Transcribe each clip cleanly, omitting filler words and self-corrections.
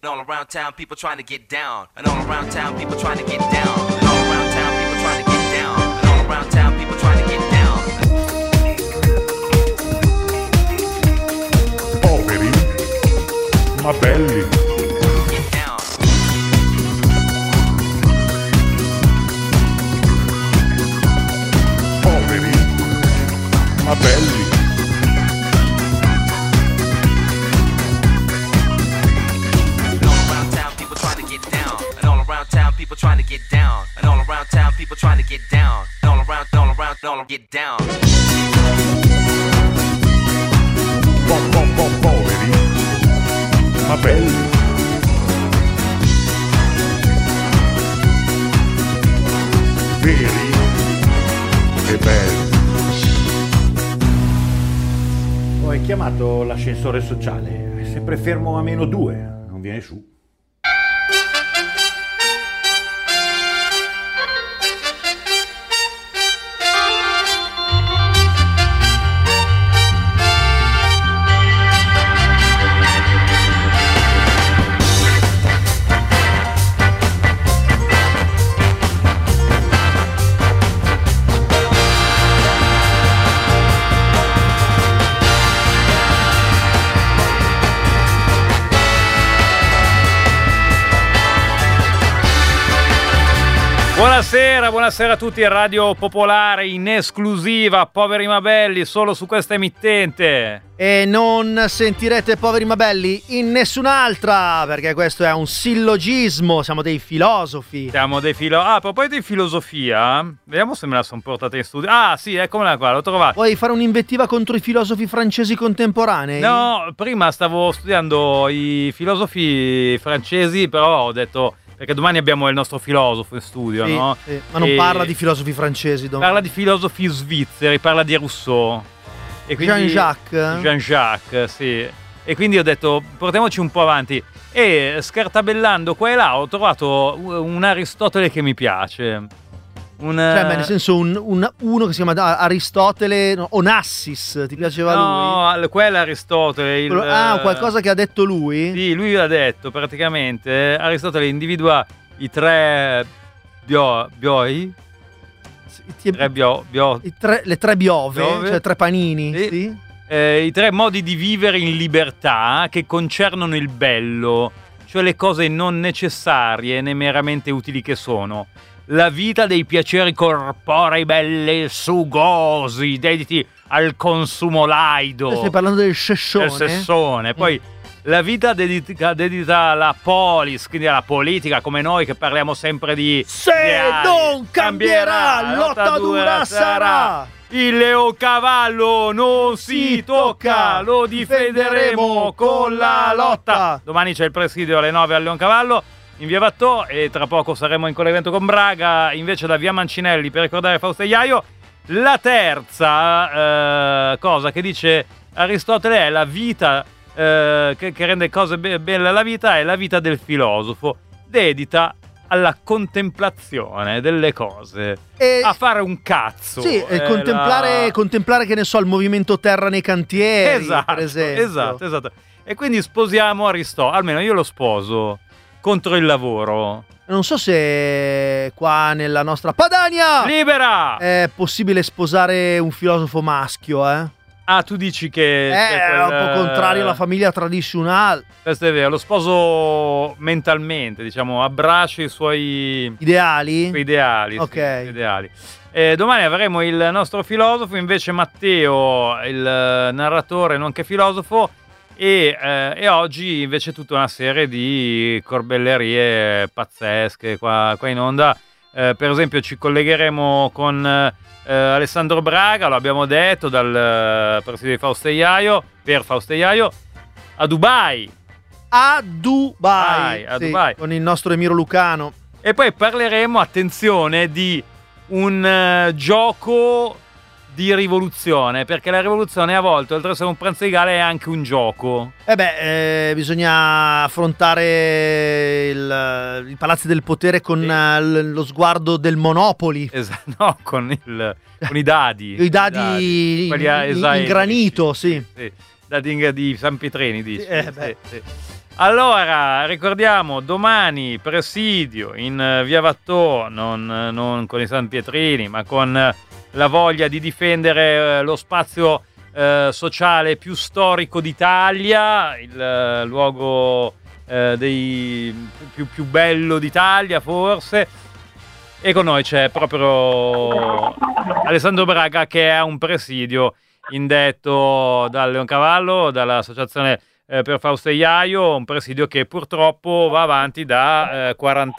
And all around town, people trying to get down. And all around town, people trying to get down. And all around town, people trying to get down. And all around town, people trying to get down. Poveri, ma belli. Get down. Poveri, ma belli. People trying to get down, and all around town, people trying to get down, and all around, get down. Poveri, ma belli. Veri e belli. Ho chiamato l'ascensore sociale, è sempre fermo a -2, non viene su. Buonasera a tutti, Radio Popolare in esclusiva, Poveri ma belli, solo su questa emittente. E non sentirete Poveri ma belli in nessun'altra, perché questo è un sillogismo, siamo dei filosofi. A proposito di filosofia, vediamo se me la sono portata in studio. Ah sì, eccola qua, l'ho trovata. Vuoi fare un'invettiva contro i filosofi francesi contemporanei? No, prima stavo studiando i filosofi francesi, però ho detto... Perché domani abbiamo il nostro filosofo in studio, sì, no? Sì. Ma non parla di filosofi francesi domani. Parla di filosofi svizzeri, parla di Rousseau. E quindi Jean-Jacques, sì. E quindi ho detto, portiamoci un po' avanti. E scartabellando qua e là ho trovato un Aristotele che mi piace. Cioè, nel senso uno che si chiama Aristotele, no, Onassis, ti piaceva lui? No, quello è Aristotele. Qualcosa che ha detto lui? Sì, lui l'ha detto praticamente. Aristotele individua i tre bioi. Le tre biove, cioè tre panini. Sì. Sì. I tre modi di vivere in libertà che concernono il bello, cioè le cose non necessarie né meramente utili che sono. La vita dei piaceri corporei belli e sugosi, dediti al consumo laido. Stai parlando del sessone? Del sessone. Poi la vita dedita alla polis, quindi alla politica, come noi che parliamo sempre di... Se non cambierà, lotta dura sarà. Il leocavallo non si tocca, lo difenderemo con la lotta. Domani c'è il presidio alle 9 al Leoncavallo in via Vattò e tra poco saremo in collegamento con Braga invece da via Mancinelli per ricordare Fausto Iaio. La terza cosa che dice Aristotele è la vita che rende cose belle alla vita, è la vita del filosofo dedita alla contemplazione delle cose, a fare un cazzo. Sì, contemplare che ne so il movimento terra nei cantieri, per esempio. Esatto. E quindi sposiamo Aristotele, almeno io lo sposo contro il lavoro. Non so se qua nella nostra Padania libera è possibile sposare un filosofo maschio, Ah, tu dici che è un po' contrario alla famiglia tradizionale. Questo è vero, lo sposo mentalmente, diciamo, abbraccia i suoi ideali. Ok. Sì, ideali. Domani avremo il nostro filosofo, invece Matteo, il narratore nonché filosofo, e oggi invece tutta una serie di corbellerie pazzesche qua in onda. Per esempio ci collegheremo con Alessandro Braga, lo abbiamo detto, dal presidio di Fausto Iaio, per Fausto Iaio, a Dubai, con il nostro Emiro Lucano. E poi parleremo, attenzione, di un gioco di rivoluzione, perché la rivoluzione a volte, oltre ad essere un pranzo legale, è anche un gioco. Bisogna affrontare i palazzi del potere con lo sguardo del Monopoli. No, con i dadi. I dadi in granito, sì. Dadi di San Pietrini, dici. Sì. Allora, ricordiamo, domani presidio in via Vattò, non con i San Pietrini, ma con la voglia di difendere lo spazio sociale più storico d'Italia, il luogo più bello d'Italia forse. E con noi c'è proprio Alessandro Braga, che è un presidio indetto dal Leoncavallo, dall'associazione per Fausto e Iaio, un presidio che purtroppo va avanti da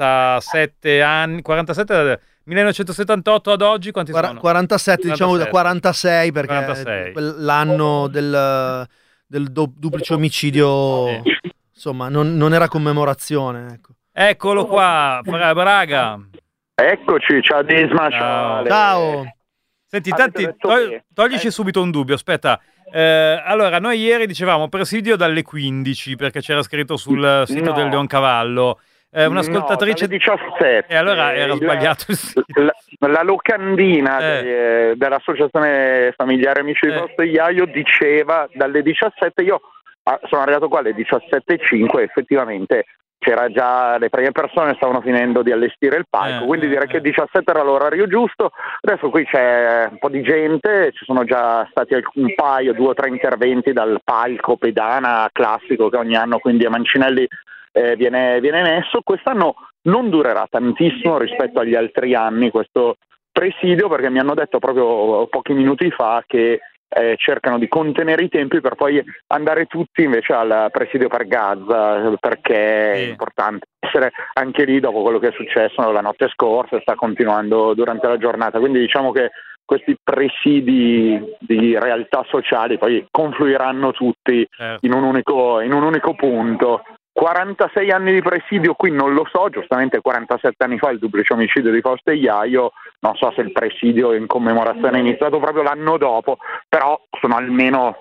47 anni, 47 dal 1978 ad oggi. Quanti sono? 47, diciamo da 46, perché 46. L'anno del duplice omicidio, insomma, non era commemorazione. Ecco. Eccolo qua, Braga. Eccoci, ciao Disma, ciao. Ciao. Senti, toglici subito un dubbio, aspetta. Allora, noi ieri dicevamo presidio dalle 15 perché c'era scritto sul sito del Leoncavallo. Un'ascoltatrice... No, dalle 17. E allora era sbagliato il sito. La locandina dell'Associazione Familiare Amici di Fausto e Iaio diceva dalle 17, io sono arrivato qua alle 17:05 effettivamente c'era già, le prime persone stavano finendo di allestire il palco, quindi direi che 17 era l'orario giusto. Adesso qui c'è un po' di gente, ci sono già stati un paio, 2 o 3 interventi dal palco pedana classico che ogni anno quindi a Mancinelli viene emesso. Quest'anno non durerà tantissimo rispetto agli altri anni questo presidio, perché mi hanno detto proprio pochi minuti fa che cercano di contenere i tempi per poi andare tutti invece al presidio per Gaza, perché è importante essere anche lì dopo quello che è successo la notte scorsa e sta continuando durante la giornata. Quindi diciamo che questi presidi di realtà sociali poi confluiranno tutti in un unico punto. 46 anni di presidio qui non lo so, giustamente 47 anni fa il duplice omicidio di Fausto e Iaio, non so se il presidio in commemorazione è iniziato proprio l'anno dopo, però sono almeno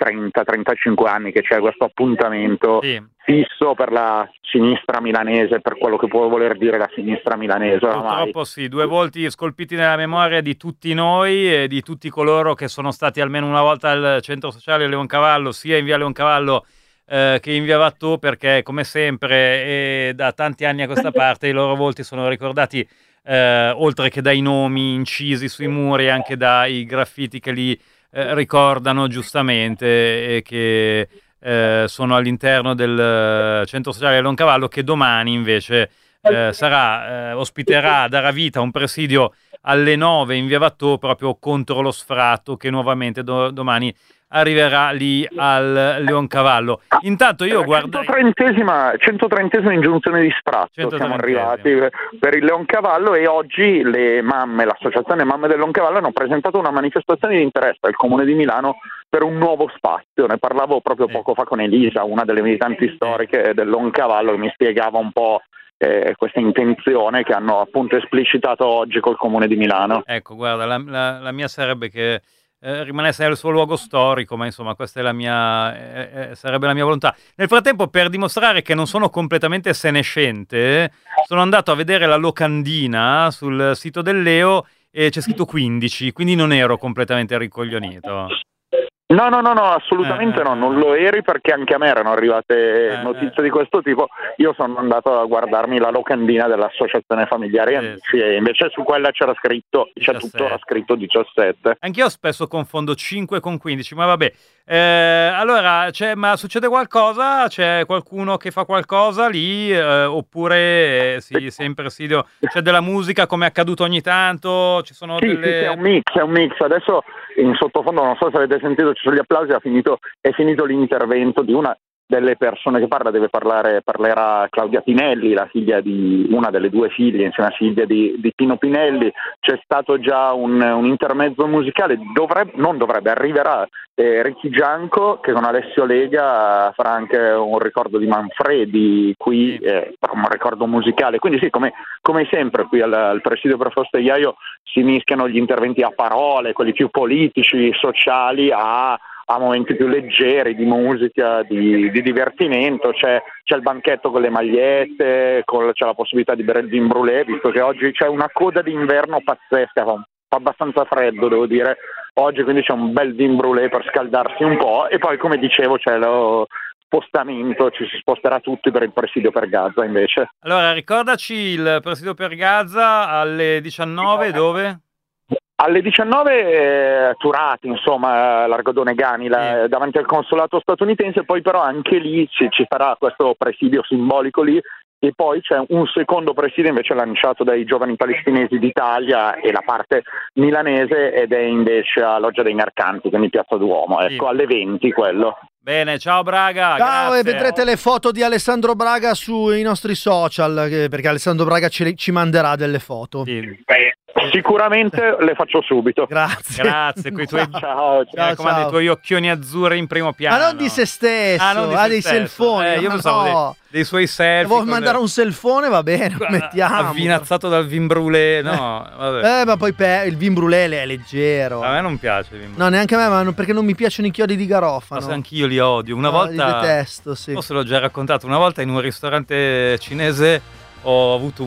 30-35 anni che c'è questo appuntamento fisso per la sinistra milanese, per quello che può voler dire la sinistra milanese ormai. Purtroppo sì, 2 volti scolpiti nella memoria di tutti noi e di tutti coloro che sono stati almeno una volta al centro sociale Leoncavallo, sia in via Leoncavallo che in via Vattò, perché come sempre e da tanti anni a questa parte i loro volti sono ricordati oltre che dai nomi incisi sui muri, anche dai graffiti che li ricordano giustamente e che sono all'interno del centro sociale Leoncavallo, che domani invece ospiterà, darà vita a un presidio alle 9 in via Vattò proprio contro lo sfratto che nuovamente domani arriverà lì al Leoncavallo. Intanto io guardo 130esima ingiunzione di sfratto, siamo arrivati per il Leoncavallo, e oggi l'associazione Mamme del Leoncavallo hanno presentato una manifestazione di interesse al Comune di Milano per un nuovo spazio. Ne parlavo proprio poco fa con Elisa, una delle militanti storiche del Leoncavallo, che mi spiegava un po' questa intenzione che hanno appunto esplicitato oggi col Comune di Milano. Ecco, guarda, la mia sarebbe che rimanesse nel suo luogo storico, ma insomma questa è sarebbe la mia volontà. Nel frattempo, per dimostrare che non sono completamente senescente, sono andato a vedere la locandina sul sito del Leo e c'è scritto 15, quindi non ero completamente ricoglionito. No, assolutamente no, non lo eri, perché anche a me erano arrivate notizie di questo tipo. Io sono andato a guardarmi la locandina dell'Associazione Familiare Amici e invece su quella c'era scritto, 17. C'è tuttora scritto 17. Anch'io spesso confondo 5 con 15, ma vabbè. Allora, ma succede qualcosa? C'è qualcuno che fa qualcosa lì? Oppure sei in presidio? C'è della musica, come è accaduto ogni tanto? Ci sono Sì, è un mix. Adesso in sottofondo, non so se avete sentito, ci sono gli applausi, è finito l'intervento di una delle persone che parlerà Claudia Pinelli, la figlia di una delle 2 figlie, insieme a figlia di Pino Pinelli. C'è stato già un intermezzo musicale, arriverà Ricky Gianco, che con Alessio Lega farà anche un ricordo di Manfredi qui, un ricordo musicale. Quindi sì, come sempre qui al presidio per Fausto e Iaio si mischiano gli interventi a parole, quelli più politici, sociali, a momenti più leggeri di musica, di divertimento. C'è il banchetto con le magliette, c'è la possibilità di bere il vin brûlé, visto che oggi c'è una coda d'inverno pazzesca, fa abbastanza freddo devo dire oggi, quindi c'è un bel vin brûlé per scaldarsi un po', e poi come dicevo c'è spostamento, ci si sposterà tutti per il presidio per Gaza invece. Allora, ricordaci il presidio per Gaza alle 19, dove? Alle 19 Turati, insomma, Largo Donegani, davanti al consolato statunitense, poi però anche lì ci sarà questo presidio simbolico lì, e poi c'è un secondo presidio invece lanciato dai giovani palestinesi d'Italia e la parte milanese, ed è invece a Loggia dei Mercanti, quindi Piazza Duomo, ecco, alle 20 quello. Bene, ciao Braga. Ciao, grazie. e vedrete le foto di Alessandro Braga sui nostri social, perché Alessandro Braga ci manderà delle foto. Sì. Sicuramente le faccio subito. Grazie. Coi tuoi, ciao. mi raccomando, i tuoi occhioni azzurri in primo piano. Ma non di se stesso, non di ha se dei stesso. selfoni. Io pensavo dei suoi selfie. Vuoi mandare un selfone? Va bene, lo mettiamo. Avvinazzato dal vin brûlé, no? Vabbè. Ma poi il vin brûlé è leggero. A me non piace il vin brûlé. No, neanche a me, ma perché non mi piacciono i chiodi di garofano. Ma anch'io li odio. Una volta li detesto, sì. Forse l'ho già raccontato. Una volta in un ristorante cinese ho avuto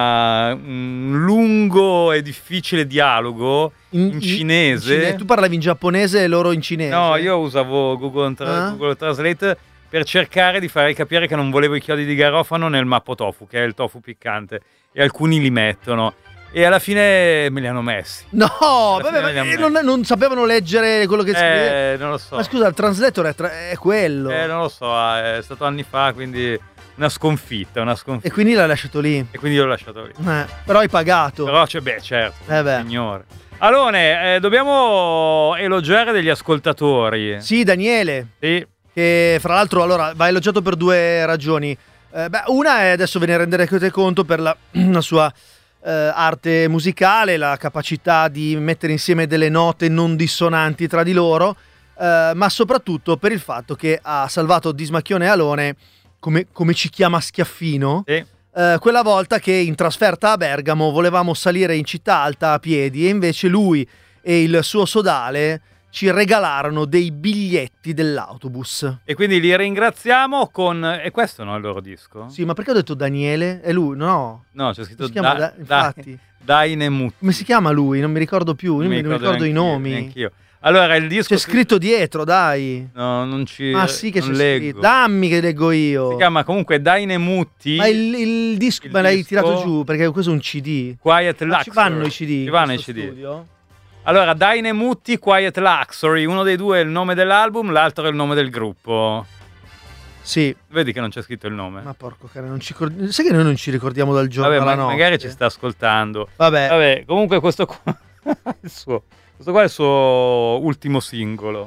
un lungo e difficile dialogo in cinese. Tu parlavi in giapponese e loro in cinese? No, io usavo Google Translate per cercare di fare capire che non volevo i chiodi di garofano nel Mapo Tofu, che è il tofu piccante, e alcuni li mettono. E alla fine me li hanno messi. No, vabbè, non sapevano leggere quello che scriveva. Non lo so. Ma scusa, il translator è quello. Non lo so, è stato anni fa, quindi una sconfitta. E quindi l'hai lasciato lì. E quindi l'ho lasciato lì. Però hai pagato. Però certo, signore. Allora, dobbiamo elogiare degli ascoltatori. Sì, Daniele. Sì. Che fra l'altro va elogiato per due ragioni. Una è, adesso ve ne renderete conto, per la sua arte musicale, la capacità di mettere insieme delle note non dissonanti tra di loro, ma soprattutto per il fatto che ha salvato Dismacchione e Alone, come ci chiama Schiaffino, sì. Quella volta che in trasferta a Bergamo volevamo salire in città alta a piedi, e invece lui e il suo sodale ci regalarono dei biglietti dell'autobus. E quindi li ringraziamo con... E questo no, il loro disco? Sì, ma perché ho detto Daniele? È lui? No, c'è scritto infatti. Dainemutti. Come si chiama lui? Non mi ricordo più, non mi ricordo i nomi. Neanch'io. Allora, il disco... C'è scritto dietro, dai. No, non ci... Ah sì, che c'è leggo. scritto. Dammi che leggo io. Si chiama comunque Dainemutti. Ma il disco me l'hai tirato giù, perché questo è un CD. Quiet Luxury. Ci vanno i CD? Ci vanno i CD. Studio? Allora, Dainemutti, Quiet Luxury, uno dei due è il nome dell'album, l'altro è il nome del gruppo. Sì. Vedi che non c'è scritto il nome. Ma porco cane, sai che noi non ci ricordiamo dal giorno alla notte. Magari ci sta ascoltando. Vabbè, comunque questo qua questo qua è il suo ultimo singolo.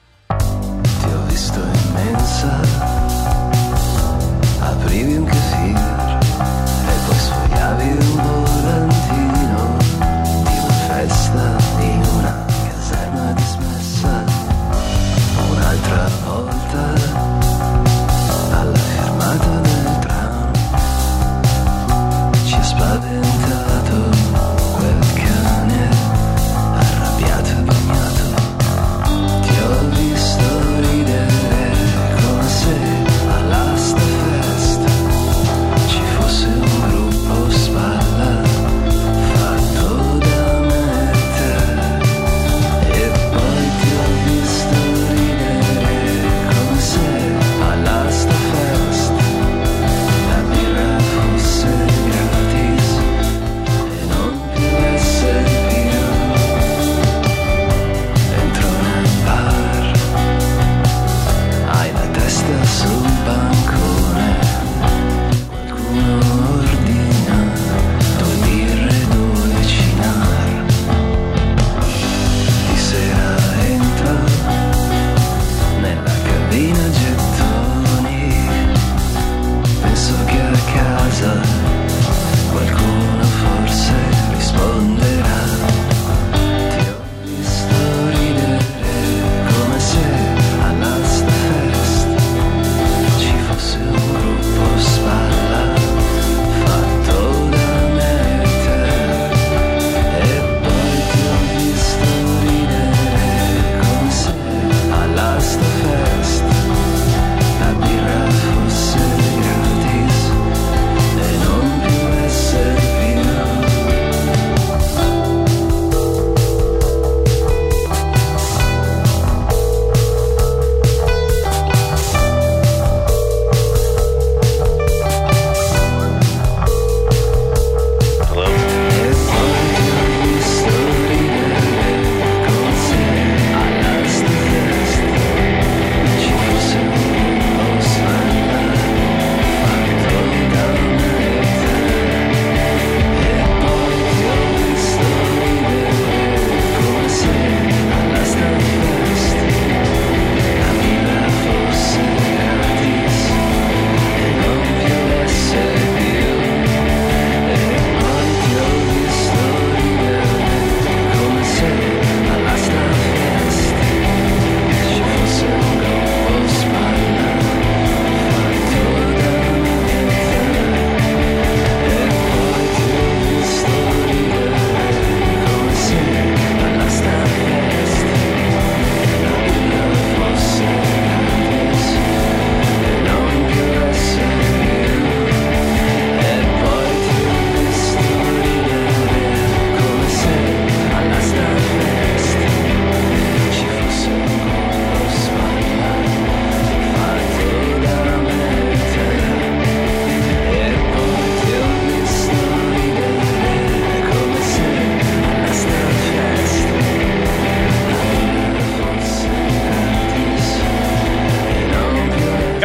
Ti ho visto immensa, aprivi un kefir e poi sfogliavi un volantino di una festa in una caserma dismessa. Un'altra volta alla fermata del tram ci ha spaventato quel cane arrabbiato e bagnato. Ti ho visto ridere come se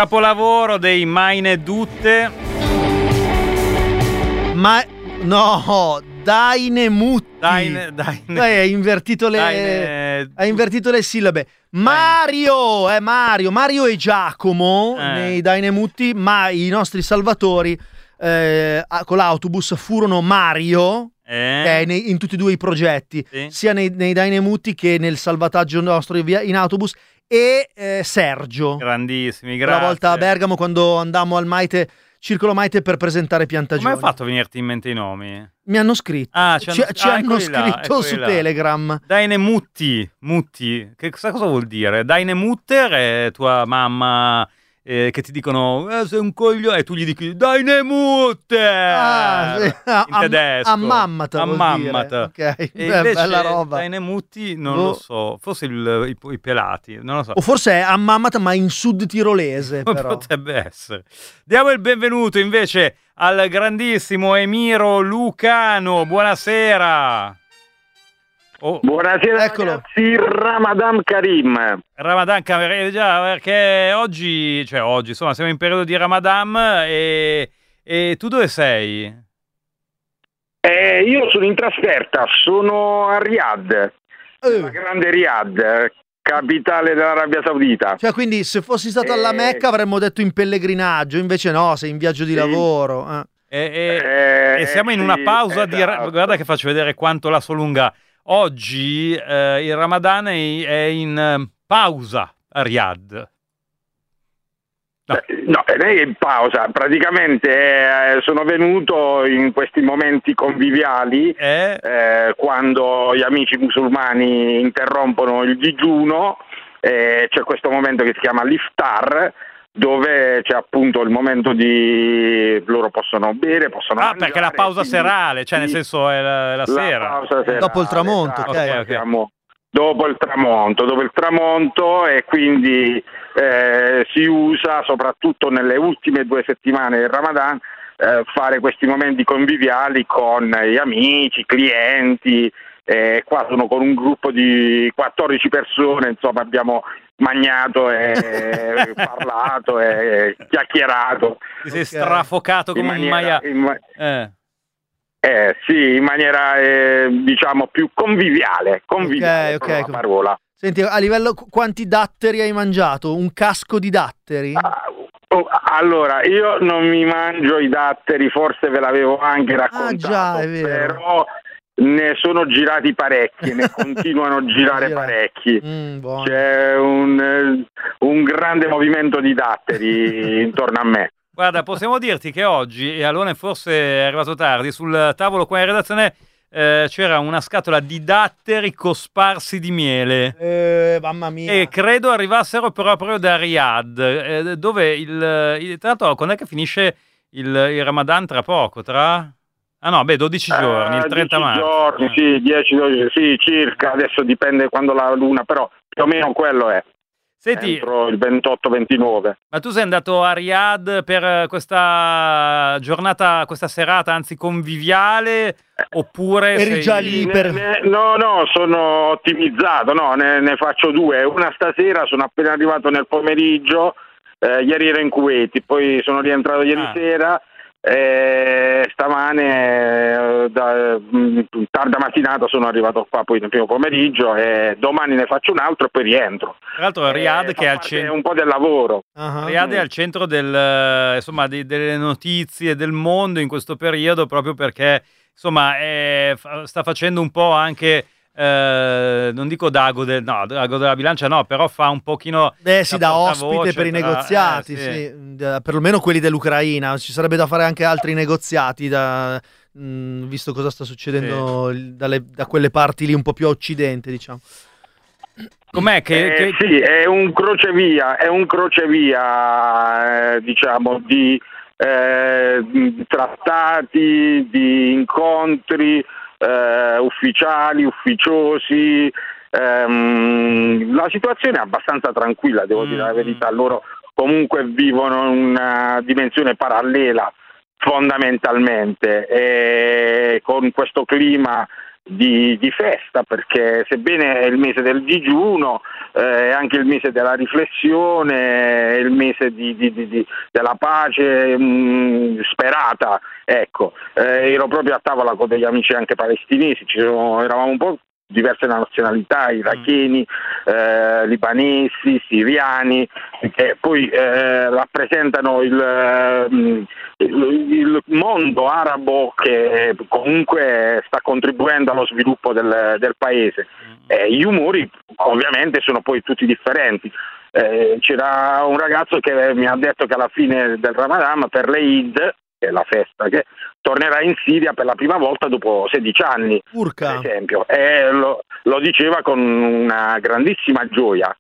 capolavoro dei Meine Dutte. Ma no, Dainemutti. Hai invertito le sillabe. Mario e Giacomo nei Dainemutti, ma i nostri salvatori con l'autobus furono Mario, che è in tutti e due i progetti, sia nei Dainemutti che nel salvataggio nostro in autobus, e Sergio. Grandissimi, grazie. Una volta a Bergamo, quando andammo al Circolo Maite per presentare Piantagioni. Come hai fatto a venirti in mente i nomi? Mi hanno scritto. Ci hanno scritto su Telegram. Dainemutti. Che cosa vuol dire? Dainemutter è tua mamma che ti dicono sei un coglione e tu gli dici Dainemutter in tedesco. Ammammata vuol dire. Ok, bella roba. Dainemutti non lo so, forse i pelati, non lo so. O forse è ammammata ma in sud tirolese, però. Potrebbe essere. Diamo il benvenuto invece al grandissimo Emiro Lucano. Buonasera. Buonasera, eccolo. Ragazzi, Ramadan Karim. Ramadan Karim, già, perché oggi, insomma, siamo in periodo di Ramadan e tu dove sei? Io sono in trasferta, sono a Riyadh, la grande Riyadh, capitale dell'Arabia Saudita. Cioè, quindi se fossi stato alla Mecca avremmo detto in pellegrinaggio, invece no, sei in viaggio di lavoro. E siamo in una pausa esatto. Guarda che faccio vedere quanto la so lunga. Oggi il Ramadan è in pausa a Riyadh. No, lei è in pausa. Praticamente sono venuto in questi momenti conviviali quando gli amici musulmani interrompono il digiuno. C'è questo momento che si chiama l'iftar, dove c'è appunto il momento di loro possono bere, possono mangiare, perché la pausa serale, cioè nel senso è la sera. Pausa serale, dopo il tramonto, esatto, siamo dopo il tramonto, e quindi si usa soprattutto nelle ultime 2 settimane del Ramadan fare questi momenti conviviali con gli amici, clienti. Qua sono con un gruppo di 14 persone, insomma abbiamo mangiato e parlato e chiacchierato. Ti sei strafocato come un maiale. Sì, in maniera diciamo più conviviale, ok. la parola. Senti, a livello quanti datteri hai mangiato? Un casco di datteri? Allora, io non mi mangio i datteri, forse ve l'avevo anche raccontato, già, è vero. Però ne sono girati parecchi, ne continuano a girare parecchi. C'è un grande movimento di datteri intorno a me. Guarda, possiamo dirti che oggi, e Alone forse è arrivato tardi, sul tavolo qua in redazione c'era una scatola di datteri cosparsi di miele. Mamma mia. E credo arrivassero proprio da Riyadh, dove tra l'altro quando è che finisce il Ramadan? Tra poco, Ah no, 12 giorni, il 30 marzo. Giorni, sì, 10-12, sì, circa, adesso dipende quando la luna, però più o meno quello è. Senti, entro il 28-29. Ma tu sei andato a Riyadh per questa giornata, questa serata, anzi conviviale, oppure eri già lì No, sono ottimizzato, ne faccio 2. Una stasera, sono appena arrivato nel pomeriggio, ieri ero in Kuwait, poi sono rientrato ieri sera. Stamane tarda mattinata sono arrivato qua poi nel primo pomeriggio, e domani ne faccio un altro e poi rientro. Tra l'altro Riyadh che è al centro, un po' del lavoro. Riyadh è al centro insomma delle notizie del mondo in questo periodo, proprio perché insomma sta facendo un po' anche non dico d'ago della bilancia, no, però fa un pochino da ospite per i negoziati, perlomeno quelli dell'Ucraina. Ci sarebbe da fare anche altri negoziati, visto cosa sta succedendo da quelle parti lì un po' più a occidente, diciamo. Com'è che... Sì, è un crocevia, diciamo, di trattati, di incontri ufficiali, ufficiosi. La situazione è abbastanza tranquilla, devo dire la verità. Loro comunque vivono una dimensione parallela fondamentalmente, e con questo clima di festa, perché sebbene è il mese del digiuno, è anche il mese della riflessione, è il mese della pace sperata. Ecco, ero proprio a tavola con degli amici anche palestinesi, eravamo un po' diverse nazionalità, iracheni, libanesi, siriani, che poi rappresentano il mondo arabo che comunque sta contribuendo allo sviluppo del paese. Gli umori ovviamente sono poi tutti differenti. C'era un ragazzo che mi ha detto che alla fine del Ramadan, per l'Eid, che è la festa, che tornerà in Siria per la prima volta dopo 16 anni, Urca. per esempio, e lo diceva con una grandissima gioia.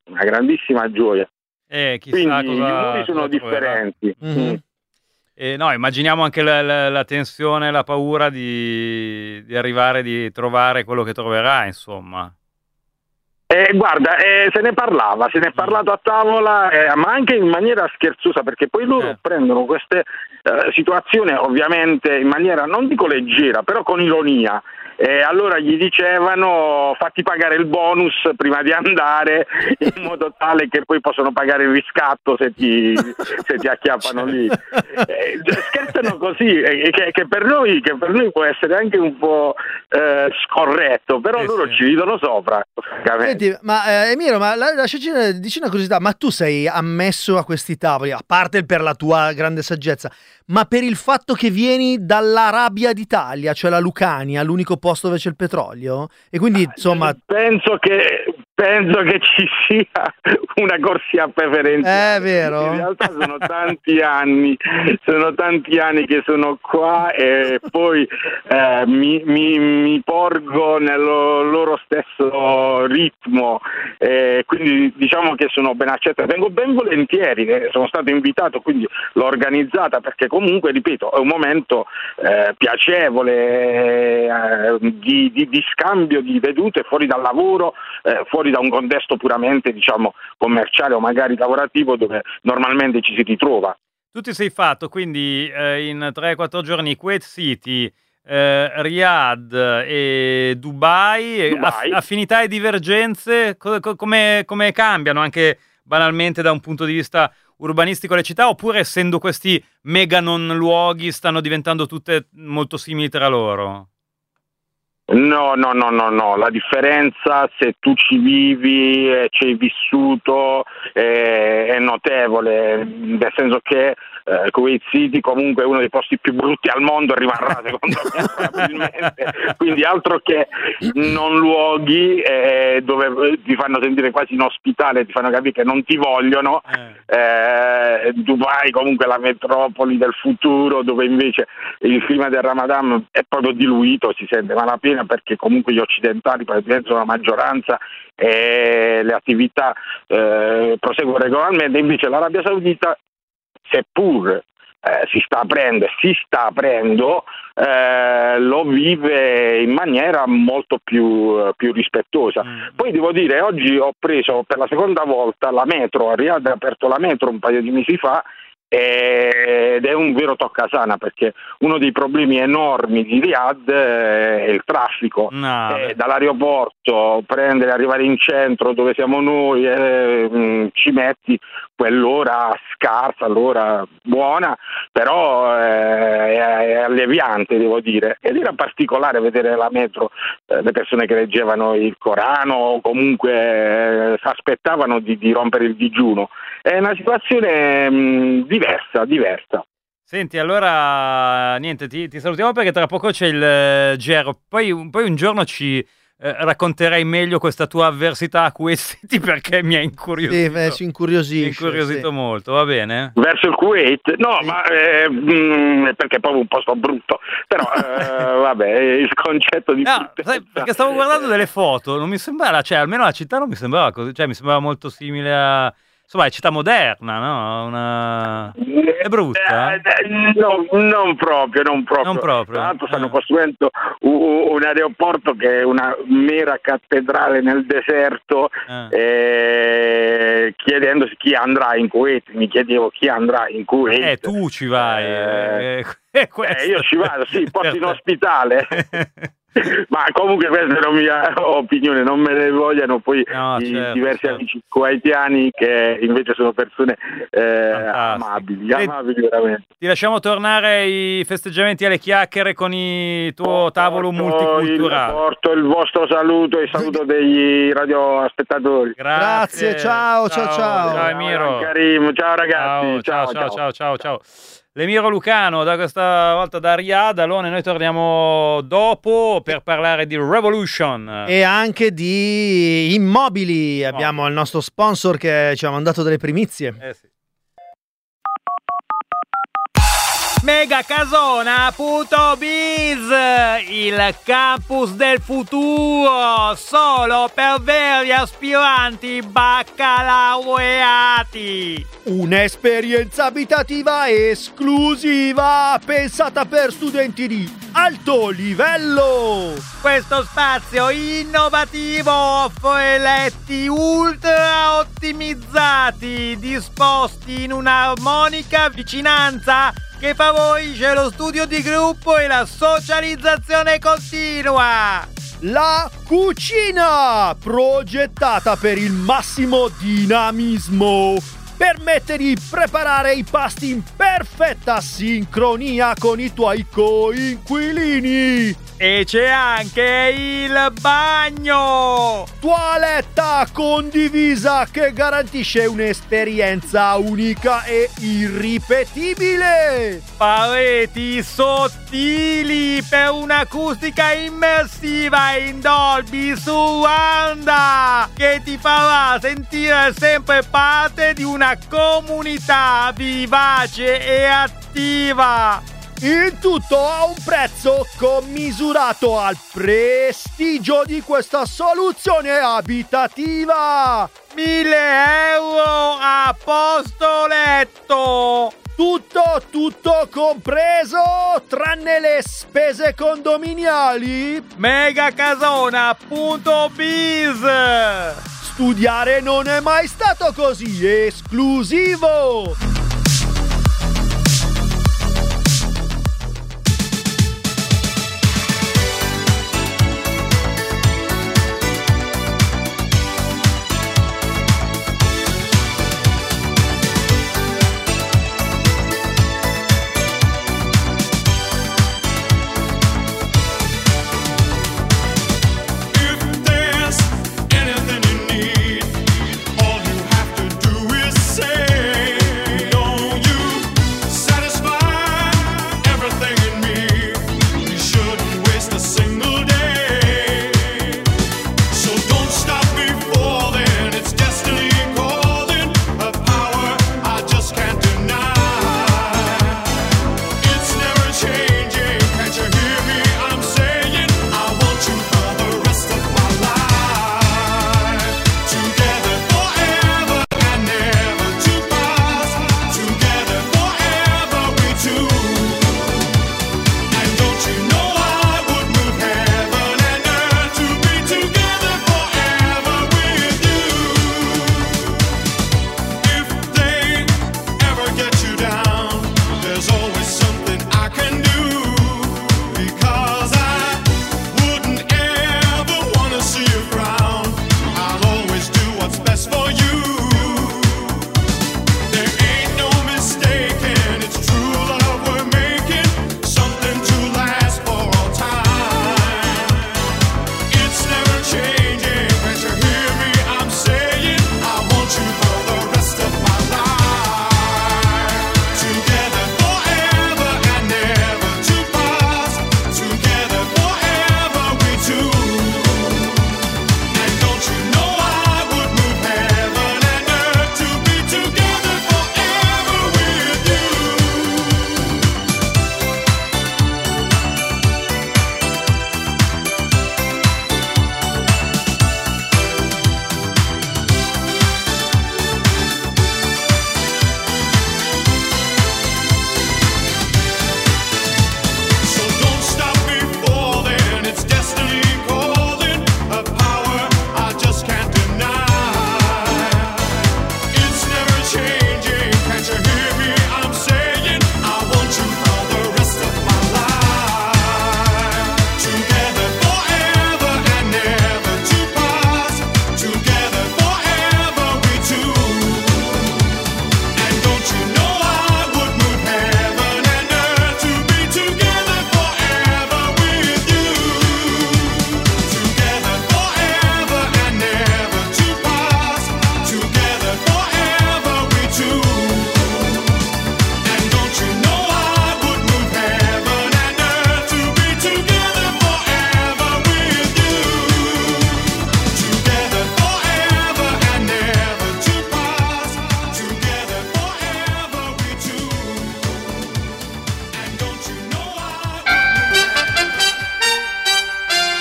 Chissà Quindi cosa, gli umori sono cosa troverà. differenti. Mhm. No, immaginiamo anche la tensione, la paura di arrivare, di trovare quello che troverà, insomma. Guarda, se ne è parlato a tavola, ma anche in maniera scherzosa, perché poi loro prendono queste situazioni ovviamente in maniera, non dico leggera, però con ironia. Allora gli dicevano: fatti pagare il bonus prima di andare, in modo tale che poi possono pagare il riscatto se ti acchiappano lì. Scherzano così, che per noi può essere anche un po' scorretto, però loro ci ridono sopra. Senti, ma Emiro, ma dici una curiosità, ma tu sei ammesso a questi tavoli, a parte per la tua grande saggezza, ma per il fatto che vieni dall'Arabia d'Italia, cioè la Lucania, l'unico posto dove c'è il petrolio? E quindi, insomma... Penso che ci sia una corsia preferenziale. È vero? In realtà sono tanti anni che sono qua, e poi mi porgo nel loro stesso ritmo, quindi diciamo che sono ben accetto. Vengo ben volentieri, sono stato invitato, quindi l'ho organizzata, perché comunque, ripeto, è un momento piacevole, di scambio di vedute fuori dal lavoro, fuori da un contesto puramente, diciamo, commerciale o magari lavorativo, dove normalmente ci si ritrova. Tu ti sei fatto quindi in 3-4 giorni Kuwait City, Riyadh e Dubai. Affinità e divergenze come cambiano anche banalmente da un punto di vista urbanistico le città, oppure essendo questi mega non luoghi stanno diventando tutte molto simili tra loro? No, la differenza, se tu ci vivi e ci hai vissuto, è notevole, nel senso che Kuwait City comunque è uno dei posti più brutti al mondo, rimarrà secondo me probabilmente, quindi altro che non luoghi dove ti fanno sentire quasi inospitale, ti fanno capire che non ti vogliono. Dubai comunque è la metropoli del futuro, dove invece il clima del Ramadan è proprio diluito, si sente malapena, perché comunque gli occidentali sono la maggioranza e le attività proseguono regolarmente. Invece l'Arabia Saudita, seppur si sta aprendo, lo vive in maniera molto più rispettosa. Poi devo dire, oggi ho preso per la seconda volta la metro, a Riyadh ha aperto la metro un paio di mesi fa, ed è un vero toccasana, perché uno dei problemi enormi di Riyadh è il traffico. Dall'aeroporto arrivare in centro dove siamo noi, ci metti quell'ora scarsa, l'ora buona, però è alleviante, devo dire. Ed era particolare vedere la metro, le persone che leggevano il Corano o comunque aspettavano di rompere il digiuno. È una situazione diversa. Senti, allora niente, ti salutiamo, perché tra poco c'è il GR. Poi un giorno ci racconterai meglio questa tua avversità a Kuwait City, perché mi ha incuriosito. Sì, ci incuriosito molto, va bene? Verso il Kuwait? No, ma perché è proprio un posto brutto. Però vabbè, il concetto di... No, sai, perché stavo guardando delle foto, non mi sembrava, cioè almeno la città non mi sembrava così, cioè mi sembrava molto simile a... Insomma, è città moderna, no? È brutta? No, non proprio. Tra l'altro stanno costruendo un aeroporto che è una mera cattedrale nel deserto, chiedendosi chi andrà in Kuwait. Mi chiedevo chi andrà in Kuwait. Tu ci vai. Io ci vado, sì, porto in ospitale. Ma comunque questa è la mia opinione, non me ne vogliano poi No, i certo, diversi certo. amici haitiani che invece sono persone Fantastico. amabili veramente. Ti lasciamo tornare ai festeggiamenti, alle chiacchiere con il tuo tavolo multiculturale. Porto il vostro saluto e il saluto degli radiospettatori. Grazie, ciao. Ciao Emiro. Karim, ciao ragazzi. Ciao. L'Emiro Lucano da questa volta da Riyadh. Allora noi torniamo dopo per parlare di Revolution. E anche di immobili. Abbiamo il nostro sponsor che ci ha mandato delle primizie. Sì. Megacasona.biz, il campus del futuro, solo per veri aspiranti baccalaureati. Un'esperienza abitativa esclusiva pensata per studenti di alto livello. Questo spazio innovativo offre letti ultra ottimizzati, disposti in un'armonica vicinanza che favorisce lo studio di gruppo e la socializzazione continua. La cucina, progettata per il massimo dinamismo, permette di preparare i pasti in perfetta sincronia con i tuoi coinquilini. E c'è anche il bagno! Toaletta condivisa che garantisce un'esperienza unica e irripetibile. Pareti sottili per un'acustica immersiva in Dolby Surround che ti farà sentire sempre parte di una comunità vivace e attiva. Il tutto a un prezzo commisurato al prestigio di questa soluzione abitativa. 1.000 euro a posto letto. Tutto compreso, tranne le spese condominiali. Megacasona.biz. Studiare non è mai stato così esclusivo. Anything you need, all you have to do is say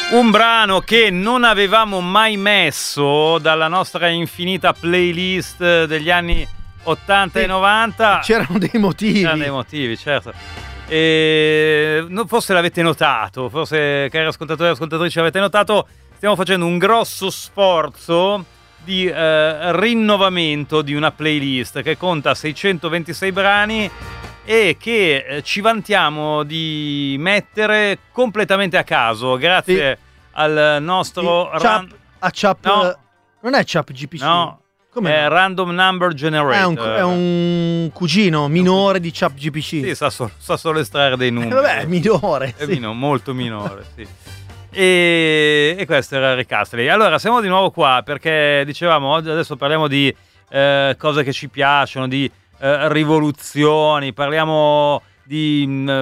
Un brano che non avevamo mai messo dalla nostra infinita playlist degli anni 80 e 90. C'erano dei motivi. C'erano dei motivi, certo. E forse l'avete notato, forse, cari ascoltatori e ascoltatrici, avete notato, stiamo facendo un grosso sforzo di rinnovamento di una playlist che conta 626 brani e che ci vantiamo di mettere completamente a caso, grazie al nostro non è Chap GPC. No, com'è? è Random Number Generator. È un cugino minore di Chap GPC. Sì, sa solo estrarre dei numeri. Vabbè, è minore. È Sì. molto minore, sì. E questo era Rick Astley. Allora, siamo di nuovo qua perché dicevamo, adesso parliamo di cose che ci piacciono, di rivoluzioni, parliamo di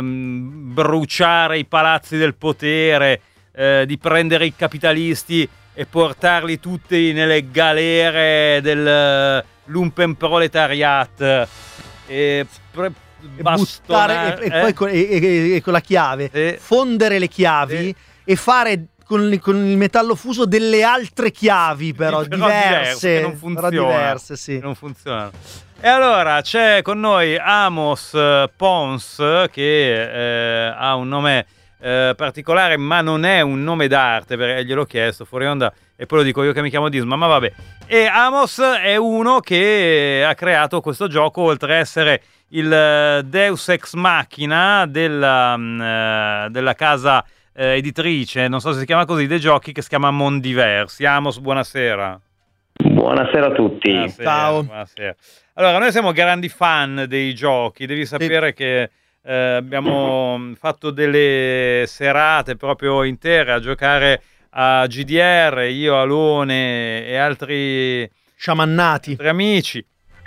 bruciare i palazzi del potere, di prendere i capitalisti e portarli tutti nelle galere del lumpenproletariat e buttare e poi con la chiave fondere le chiavi e fare con il metallo fuso delle altre chiavi però diverse, che non funzionano, però diverse, sì. Non funzionano. E allora c'è con noi Amos Pons che ha un nome particolare, ma non è un nome d'arte, perché gliel'ho chiesto fuori onda e poi lo dico io che mi chiamo Disma, ma vabbè. E Amos è uno che ha creato questo gioco, oltre a essere il Deus Ex Machina della casa editrice, non so se si chiama così, dei giochi, che si chiama Mondiversi. Amos, buonasera. Buonasera a tutti. Buonasera, Ciao. buonasera. Allora, noi siamo grandi fan dei giochi, devi sapere che abbiamo fatto delle serate proprio intere a giocare a GDR, io, Alone e altri Sciamannati. amici.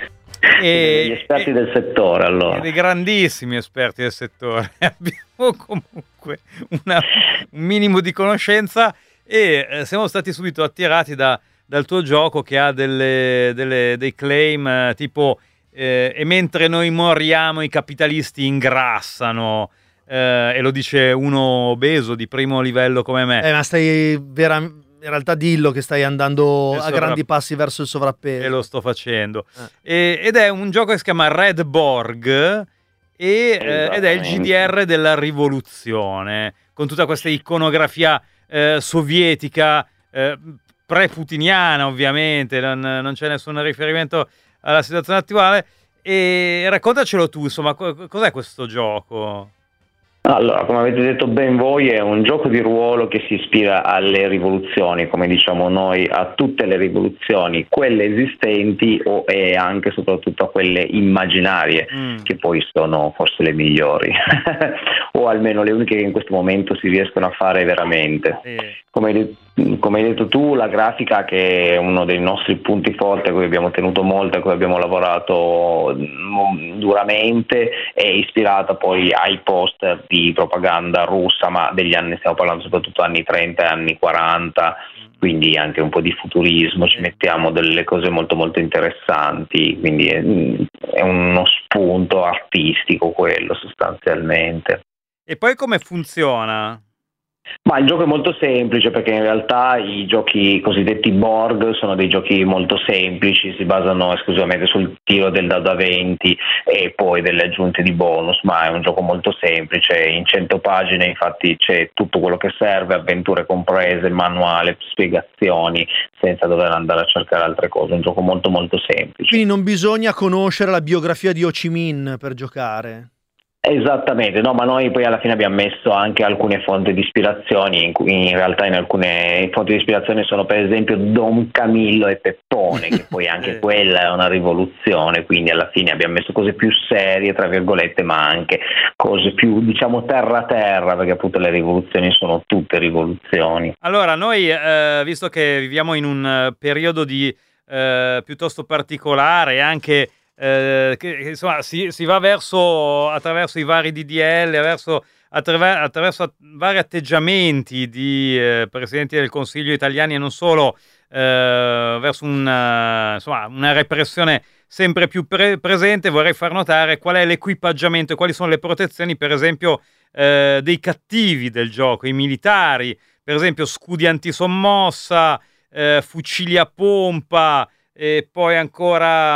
Gli esperti del settore, allora. Dei grandissimi esperti del settore. Abbiamo comunque un minimo di conoscenza e siamo stati subito attirati dal tuo gioco, che ha dei claim tipo e mentre noi moriamo i capitalisti ingrassano, e lo dice uno obeso di primo livello come me. Ma in realtà dillo che stai andando a grandi passi verso il sovrappeso. E lo sto facendo. Ed è un gioco che si chiama Red Borg ed è il GDR della rivoluzione, con tutta questa iconografia sovietica, pre-putiniana ovviamente, non c'è nessun riferimento alla situazione attuale. E raccontacelo tu, insomma, cos'è questo gioco? Allora, come avete detto ben voi, è un gioco di ruolo che si ispira alle rivoluzioni, come diciamo noi, a tutte le rivoluzioni, quelle esistenti e anche soprattutto a quelle immaginarie, che poi sono forse le migliori, o almeno le uniche che in questo momento si riescono a fare veramente. Come hai detto tu, la grafica, che è uno dei nostri punti forti a cui abbiamo tenuto molto, a cui abbiamo lavorato duramente, è ispirata poi ai poster di propaganda russa, ma degli anni, stiamo parlando soprattutto anni 30 e anni 40, quindi anche un po' di futurismo, ci mettiamo delle cose molto molto interessanti, quindi è uno spunto artistico quello sostanzialmente. E poi come funziona? Ma il gioco è molto semplice, perché in realtà i giochi cosiddetti Borg sono dei giochi molto semplici, si basano esclusivamente sul tiro del dado a 20 e poi delle aggiunte di bonus, ma è un gioco molto semplice. In 100 pagine infatti c'è tutto quello che serve, avventure comprese, manuale, spiegazioni, senza dover andare a cercare altre cose. Un gioco molto molto semplice. Quindi non bisogna conoscere la biografia di Ho Chi Minh per giocare. Esattamente, no, ma noi poi alla fine abbiamo messo anche alcune fonti di ispirazioni, in realtà in alcune fonti di ispirazione sono per esempio Don Camillo e Peppone, che poi anche quella è una rivoluzione, quindi alla fine abbiamo messo cose più serie, tra virgolette, ma anche cose più, diciamo, terra, perché appunto le rivoluzioni sono tutte rivoluzioni. Allora, noi, visto che viviamo in un periodo di piuttosto particolare, anche che insomma si va verso, attraverso i vari DDL, attraverso vari atteggiamenti di presidenti del Consiglio italiani e non solo, verso una repressione sempre più presente. Vorrei far notare qual è l'equipaggiamento e quali sono le protezioni, per esempio, dei cattivi del gioco, i militari, per esempio scudi antisommossa, fucili a pompa, e poi ancora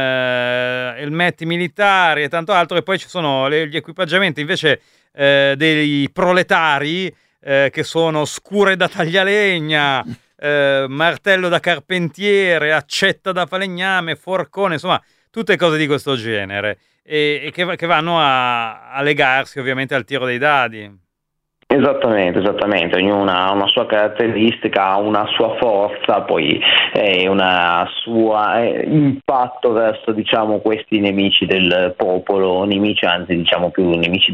elmetti militari e tanto altro, e poi ci sono gli equipaggiamenti invece dei proletari, che sono scure da taglialegna, martello da carpentiere, accetta da falegname, forcone, insomma tutte cose di questo genere, e che vanno a legarsi ovviamente al tiro dei dadi. Esattamente, ognuno ha una sua caratteristica, ha una sua forza, poi una sua impatto verso, diciamo, questi nemici del popolo, nemici, anzi diciamo più nemici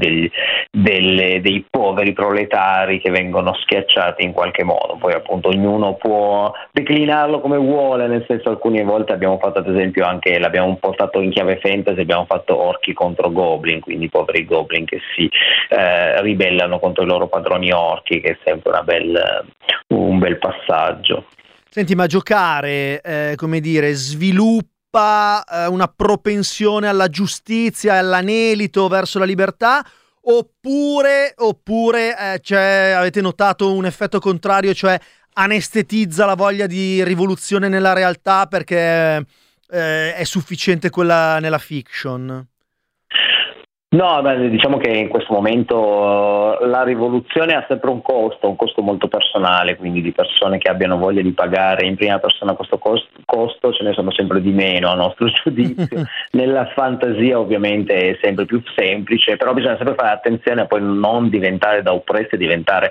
dei poveri proletari che vengono schiacciati in qualche modo. Poi appunto ognuno può declinarlo come vuole, nel senso, alcune volte abbiamo fatto, ad esempio, anche l'abbiamo portato in chiave fantasy, abbiamo fatto orchi contro goblin, quindi poveri goblin che si ribellano contro i loro padroni orchi, che è sempre un bel passaggio. Senti, ma giocare, come dire, sviluppa una propensione alla giustizia, all'anelito verso la libertà, oppure avete notato un effetto contrario, cioè anestetizza la voglia di rivoluzione nella realtà perché è sufficiente quella nella fiction? No, diciamo che in questo momento la rivoluzione ha sempre un costo molto personale, quindi di persone che abbiano voglia di pagare in prima persona questo costo ce ne sono sempre di meno, a nostro giudizio. Nella fantasia ovviamente è sempre più semplice, però bisogna sempre fare attenzione a poi non diventare da oppressi e diventare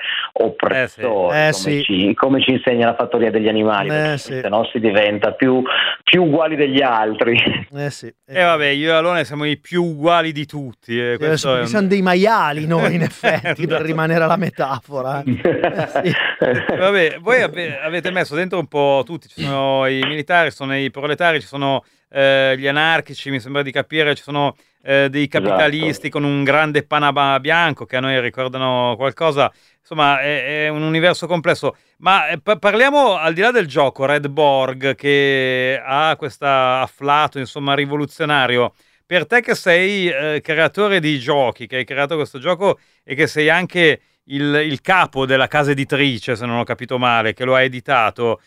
oppressori, come ci insegna la fattoria degli animali, se no si diventa più uguali degli altri. Vabbè, io e Alone siamo i più uguali di tutti. Siamo dei maiali noi, in effetti, per rimanere alla metafora. Vabbè, voi avete messo dentro un po' tutti, ci sono i militari, ci sono i proletari, ci sono gli anarchici, mi sembra di capire, ci sono dei capitalisti con un grande Panama bianco che a noi ricordano qualcosa. Insomma, è un universo complesso. Ma parliamo, al di là del gioco Red Borg, che ha questo afflato, insomma, rivoluzionario. Per te che sei creatore di giochi, che hai creato questo gioco e che sei anche il capo della casa editrice, se non ho capito male, che lo ha editato,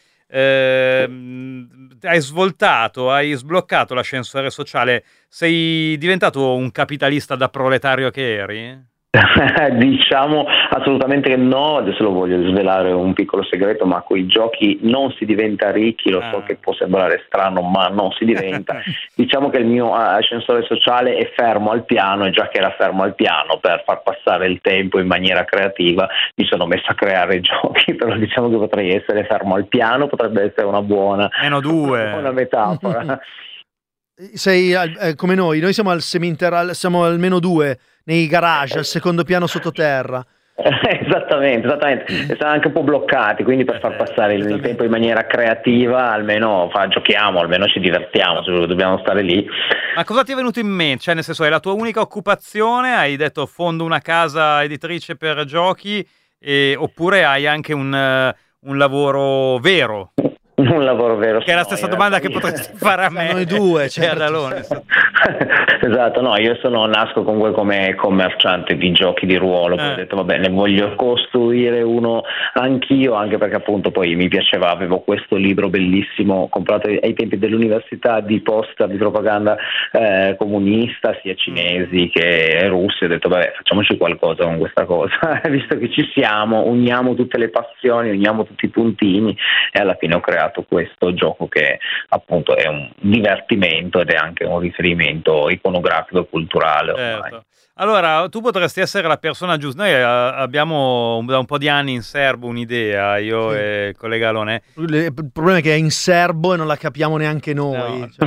hai svoltato, hai sbloccato l'ascensore sociale, sei diventato un capitalista da proletario che eri? Diciamo assolutamente che no. Adesso lo voglio svelare un piccolo segreto, ma con i giochi non si diventa ricchi, lo so che può sembrare strano, ma non si diventa. Diciamo che il mio ascensore sociale è fermo al piano, e già che era fermo al piano, per far passare il tempo in maniera creativa mi sono messo a creare giochi, però diciamo che potrei essere fermo al piano, potrebbe essere una buona una metafora. Sei come noi siamo al seminterrato, siamo al -2 nei garage, al secondo piano sottoterra. Esattamente, e stanno anche un po' bloccati, quindi per far passare il tempo in maniera creativa almeno giochiamo, almeno ci divertiamo, se dobbiamo stare lì. Ma cosa ti è venuto in mente? Cioè, nel senso, è la tua unica occupazione? Hai detto fondo una casa editrice per giochi, oppure hai anche un lavoro vero? Un lavoro vero. Che è la stessa domanda che potresti fare a me. Noi due, ad Alone. Esatto, no, io nasco comunque come commerciante di giochi di ruolo, poi ho detto va bene, voglio costruire uno anch'io, anche perché appunto poi mi piaceva, avevo questo libro bellissimo comprato ai tempi dell'università, di poster di propaganda comunista, sia cinesi che russi. Ho detto vabbè, facciamoci qualcosa con questa cosa, visto che ci siamo, uniamo tutte le passioni, uniamo tutti i puntini, e alla fine ho creato questo gioco che appunto è un divertimento ed è anche un riferimento iconografico e culturale ormai. Certo. Allora, tu potresti essere la persona giusta. Noi abbiamo da un po' di anni in serbo un'idea, io e il collega Alone. Il problema è che è in serbo e non la capiamo neanche noi. No,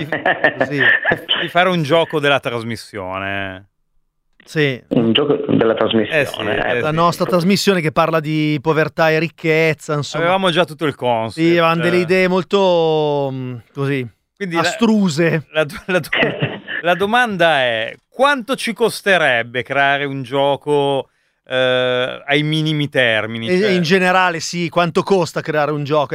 di fare un gioco della trasmissione. Sì. Un gioco della trasmissione. La nostra trasmissione che parla di povertà e ricchezza, insomma. Avevamo già tutto il concept. Sì, avevamo delle idee molto così, quindi astruse. La domanda è: quanto ci costerebbe creare un gioco ai minimi termini? E in generale sì, quanto costa creare un gioco? È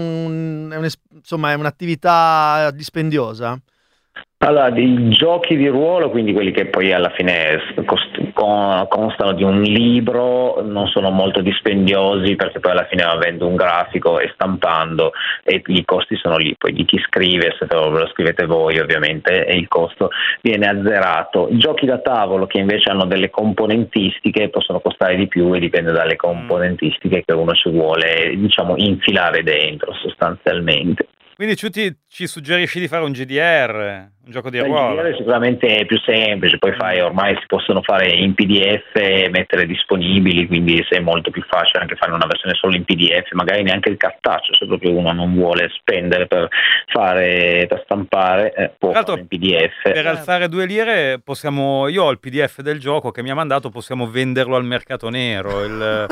un'attività dispendiosa? Allora, dei giochi di ruolo, quindi quelli che poi alla fine constano di un libro, non sono molto dispendiosi perché poi alla fine avendo un grafico e stampando e i costi sono lì, poi di chi scrive, se ve lo scrivete voi ovviamente, e il costo viene azzerato. Giochi da tavolo che invece hanno delle componentistiche possono costare di più e dipende dalle componentistiche che uno ci vuole, diciamo, infilare dentro sostanzialmente. Quindi ci suggerisci di fare un GDR, un gioco di ruolo? Il GDR sicuramente è più semplice, poi ormai si possono fare in PDF e mettere disponibili, quindi è molto più facile anche fare una versione solo in PDF, magari neanche il cartaceo, se proprio uno non vuole spendere per stampare, può fare in PDF. Per alzare 2 lire io ho il PDF del gioco che mi ha mandato, possiamo venderlo al mercato nero.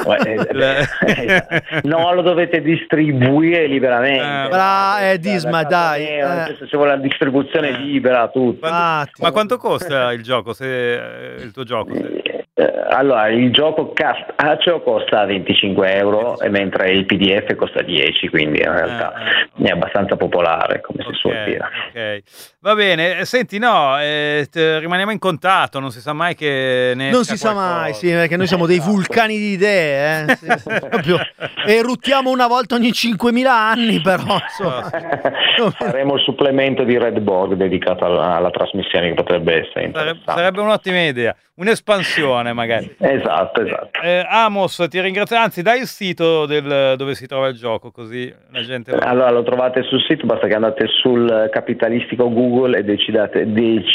No, lo dovete distribuire liberamente. Disma, dai. Se vuole la distribuzione libera, tutto. Ma quanto costa il gioco? Il tuo gioco? Allora, il gioco cartaceo costa 25 euro, mentre il PDF costa 10, quindi in realtà è abbastanza popolare, come si suol dire. Okay. Va bene, senti, rimaniamo in contatto, non si sa mai che ne non si sa mai, sì, perché noi siamo dei vulcani di idee, sì, proprio eruttiamo una volta ogni 5.000 anni, però faremo il supplemento di Red Borg dedicato alla trasmissione, che potrebbe essere interessante. Sarebbe un'ottima idea, un'espansione magari. Esatto. Amos, ti ringrazio, anzi dai il sito dove si trova il gioco, così la gente allora lo trovate sul sito, basta che andate sul capitalistico Google e digitate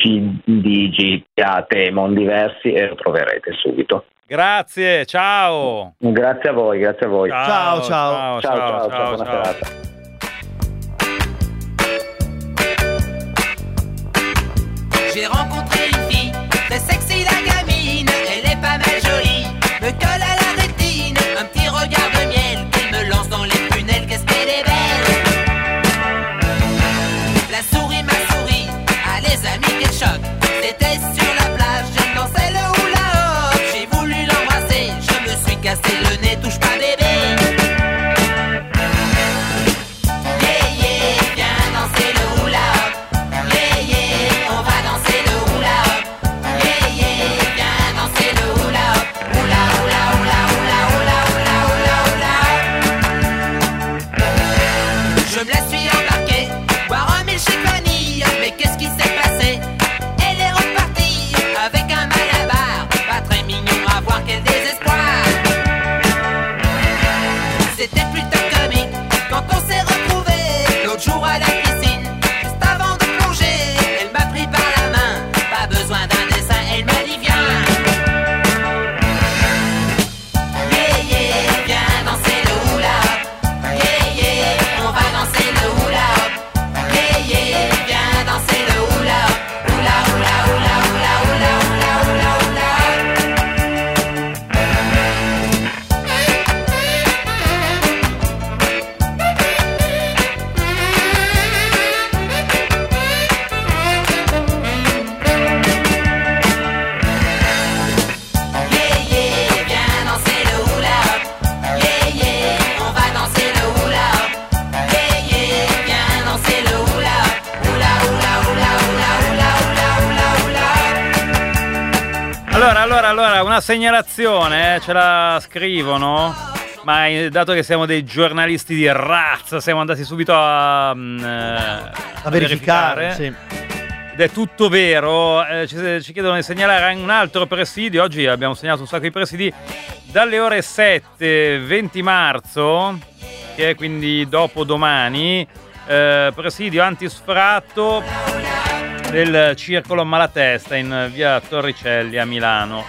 Mondiversi e lo troverete subito. Grazie, ciao. Grazie a voi. Ciao. Ciao, buona serata. J'ai rencontré une fille, très sexy la gamine, elle est pas mal jolie, me colle à la rétine, un petit regard de miel, qu'elle me lance dans les prunelles, qu'est-ce qu'elle est belle. La souris m'a souri, ah les amis quel choc, c'était sur la plage, je dansais le hula hop, j'ai voulu l'embrasser, je me suis cassé le nez, touche pas bébé. Allora, una segnalazione, ce la scrivono, ma dato che siamo dei giornalisti di razza, siamo andati subito a verificare. Sì. Ed è tutto vero, ci chiedono di segnalare un altro presidio, oggi abbiamo segnato un sacco di presidi, dalle ore 7, 20 marzo, che è quindi dopodomani, presidio antisfratto del Circolo Malatesta in via Torricelli a Milano.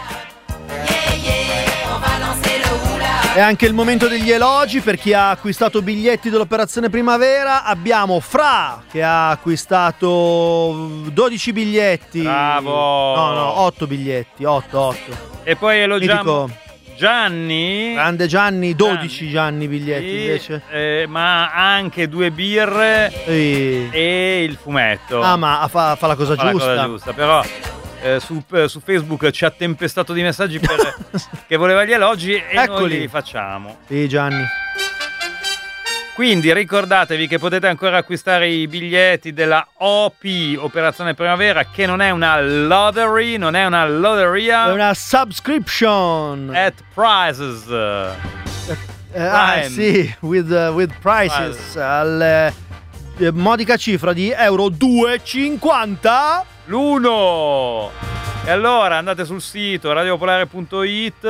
È anche il momento degli elogi per chi ha acquistato biglietti dell'operazione primavera. Abbiamo Fra che ha acquistato 12 biglietti. Bravo. No, 8 biglietti, 8. E poi elogiamo Gianni. Grande Gianni, 12 Gianni biglietti invece. Ma anche 2 birre e il fumetto. Ah, ma fa la cosa giusta. La cosa giusta, però su Facebook ci ha tempestato di messaggi che voleva gli elogi e Eccoli. noi li facciamo. Sì, Gianni. Quindi ricordatevi che potete ancora acquistare i biglietti della OP, Operazione Primavera, che non è una lottery, non è una lotteria. È una subscription. At prices. Sì, with prices. Al modica cifra di euro 2,50 l'uno. E allora andate sul sito radiopolare.it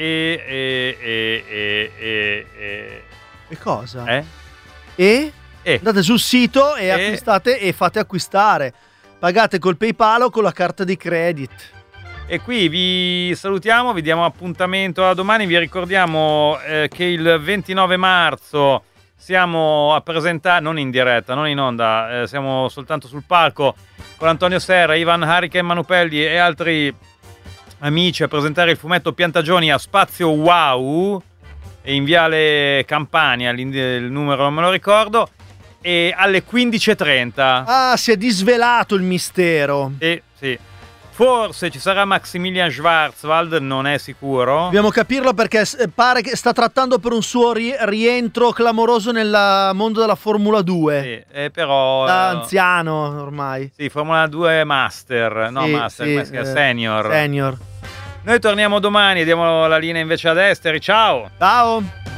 e cosa? E andate sul sito e acquistate e fate acquistare. Pagate col PayPal o con la carta di credit. E qui vi salutiamo, vi diamo appuntamento a domani. Vi ricordiamo che il 29 marzo siamo a presentare, non in diretta, non in onda, siamo soltanto sul palco con Antonio Serra, Ivan Hurricane Manupelli e altri amici a presentare il fumetto Piantagioni a Spazio Wow e in Viale Campania, il numero non me lo ricordo, e alle 15:30. Ah, si è disvelato il mistero. Sì. Forse ci sarà Maximilian Schwarzwald, non è sicuro. Dobbiamo capirlo perché pare che sta trattando per un suo rientro clamoroso nel mondo della Formula 2. Sì, però... Da anziano ormai. Sì, Formula 2 Master, no, sì, Master, sì, come si chiama? Senior. Senior. Noi torniamo domani e diamo la linea invece ad Esteri. Ciao! Ciao!